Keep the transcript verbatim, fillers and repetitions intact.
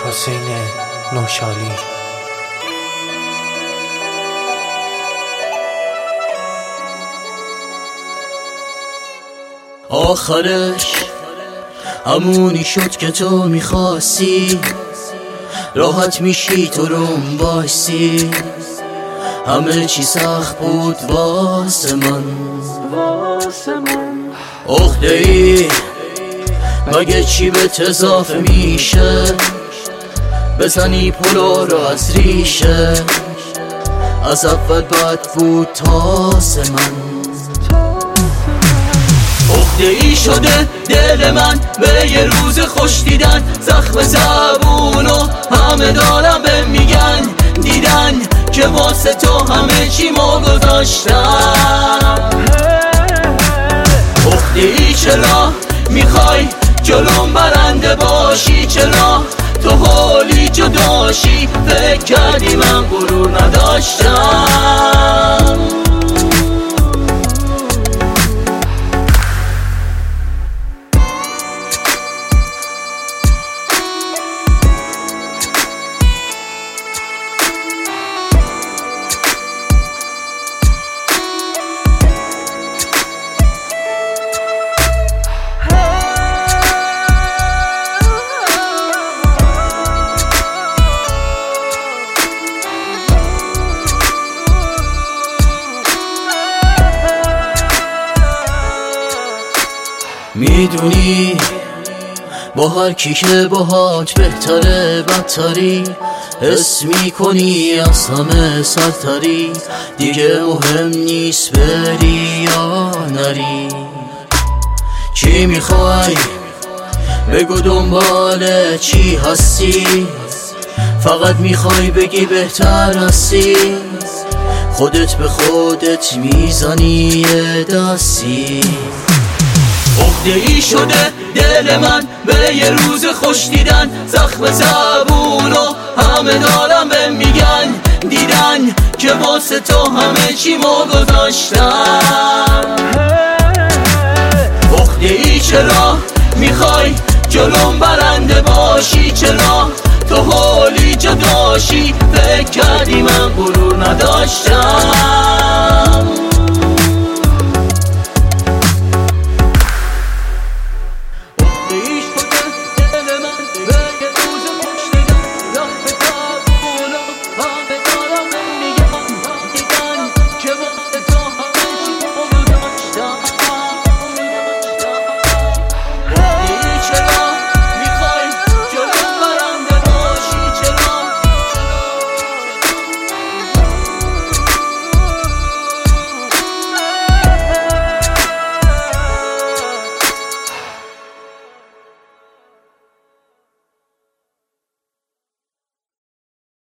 حسین نوشالی. آخرش همونی شد که تو میخواستی، راحت میشی تو روم باشی. همه چی سخت بود واسه من، عقده ای مگه چی به اضافه میشه؟ بزنی پلو رو از ریشه. از اول بد بود تاسه من، عقده ای شده دل من به یه روز خوش دیدن. زخم زبونو همه دارم به میگن، دیدن که واسه تو همه چی ما گذاشتم. عقده ای چرا میخوای جلوم برنده باشی؟ چرا تو حالی جداشی؟ فکر کردی من غرور نداشتم؟ میدونی با هر کی که باهات بهتره بدتری، حس میکنی از همه سرتری. دیگه مهم نیست بری یا نری. چی میخوای بگو، دنبال چی هستی؟ فقط میخوای بگی بهتر هستی. خودت به خودت میزنی یه دستی. عقده ای شده دل من به یه روز خوش دیدن. زخم زبونو همه دارم به میگن، دیدن که واسه تو همه چی ما گذاشتم. عقده ای چرا میخوای جلوم برنده باشی؟ چرا تو حالی جداشی؟ فکر کردی من غرور نداشتم؟